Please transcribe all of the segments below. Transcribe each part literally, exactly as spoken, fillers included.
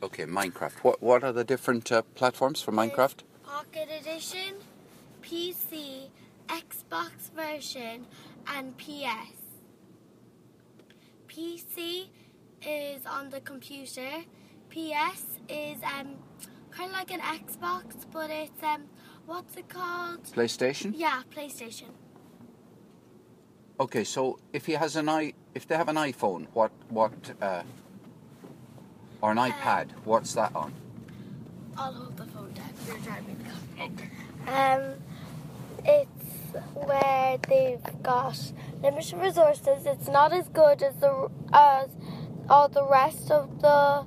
Okay, Minecraft. What what are the different uh, platforms for Minecraft? Pocket Edition, P C, Xbox version, and P S. P C is on the computer. P S is um kind of like an Xbox, but it's um what's it called? PlayStation? Yeah, PlayStation. Okay, so if he has an i, if they have an iPhone, what what uh, or an iPad, Um, what's that on? I'll hold the phone down. You're driving the car. Okay. Um, it's where they've got limited resources. It's not as good as the as all the rest of the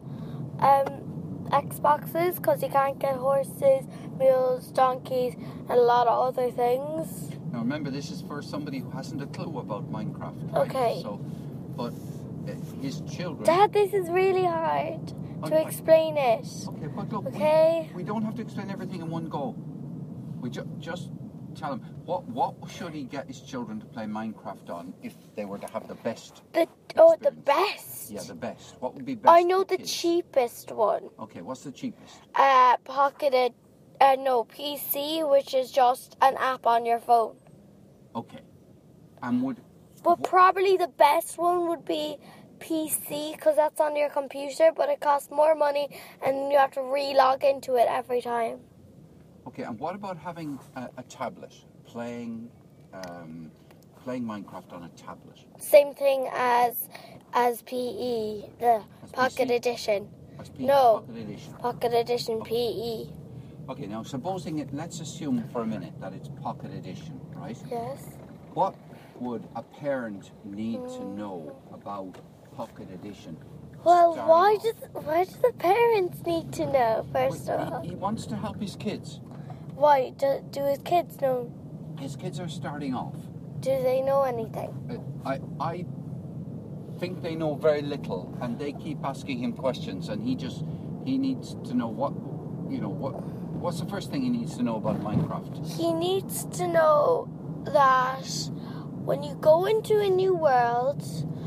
um Xboxes because you can't get horses, mules, donkeys, and a lot of other things. Now remember, this is for somebody who hasn't a clue about Minecraft. Right? Okay. So, but uh, his children. Dad, this is really hard I- to I- explain it. Okay, but look, Okay. we, we don't have to explain everything in one go. We ju- just tell him what what should he get his children to play Minecraft on if they were to have the best. The oh, the experience. best. Yeah, the best. What would be best? I know for the kids? cheapest one. Okay, what's the cheapest? Uh, pocketed, uh, no, P C, which is just an app on your phone. Okay, and would. But wh- probably the best one would be P C, because that's on your computer, but it costs more money, and you have to re-log into it every time. Okay, and what about having a, a tablet, playing, um, playing Minecraft on a tablet? Same thing as as P E, the As Pocket P C? Edition. As P- No. Pocket Edition. Pocket Edition P E. Okay, now supposing it, let's assume for a minute that it's Pocket Edition, right? Yes. What would a parent need to know about Pocket Edition? Well, starting why off? does why do the parents need to know first of Well, all? he, he wants to help his kids. Why do, do his kids know? His kids are starting off. Do they know anything? Uh, I I think they know very little, and they keep asking him questions, and he just he needs to know what you know what what's the first thing he needs to know about Minecraft. He needs to know that when you go into a new world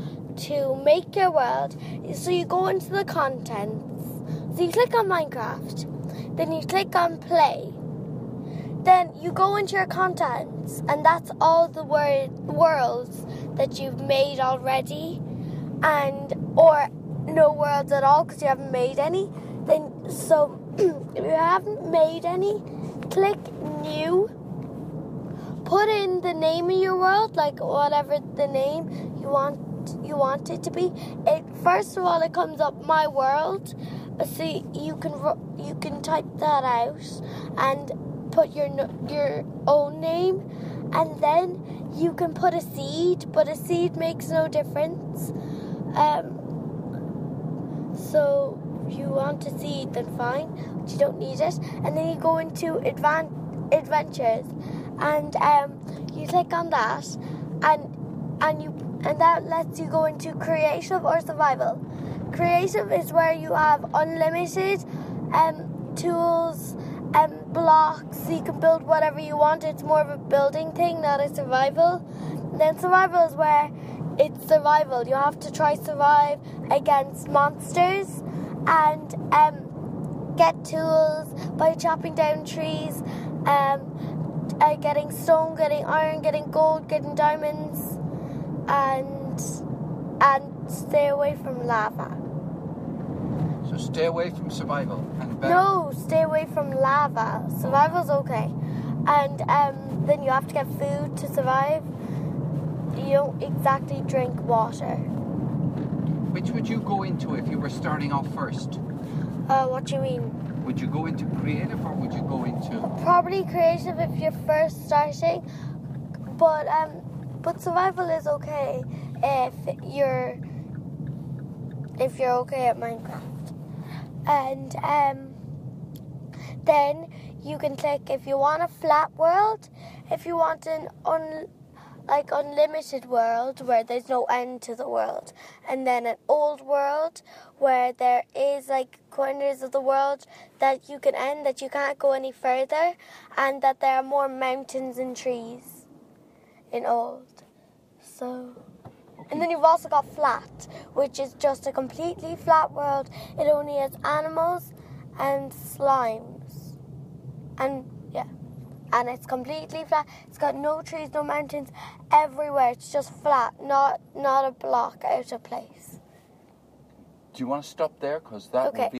to make your world, so you go into the contents, so you click on Minecraft, then you click on play, then you go into your contents, and that's all the word, worlds that you've made already, and or no worlds at all because you haven't made any. Then so if you haven't made any, click new, put in the name of your world, like whatever the name you want you want it to be. It first of all it comes up my world, so you can you can type that out and put your your own name, and then you can put a seed, but a seed makes no difference. Um, so if you want a seed, then fine, but you don't need it. And then you go into advan- adventures, and um, you click on that, and and you and that lets you go into creative or survival. Creative is where you have unlimited um, tools and um, blocks, so you can build whatever you want. It's more of a building thing, not a survival. And then survival is where it's survival. You have to try survive against monsters and um, get tools by chopping down trees, um, uh, getting stone, getting iron, getting gold, getting diamonds, and and stay away from lava. So stay away from survival and better. No, stay away from lava. Survival's okay. And um, then you have to get food to survive. You don't exactly drink water. Which would you go into if you were starting off first? Uh, what do you mean? Would you go into creative or would you go into... Probably creative if you're first starting, but um, but survival is okay if you're if you're okay at Minecraft. And um, then you can click if you want a flat world, if you want an un like unlimited world where there's no end to the world, and then an old world where there is like corners of the world that you can end, that you can't go any further, and that there are more mountains and trees in old. So And then you've also got flat, which is just a completely flat world. It only has animals and slimes. And, yeah. And it's completely flat. It's got no trees, no mountains, everywhere. It's just flat, not not a block out of place. Do you want to stop there? Because that Okay. would be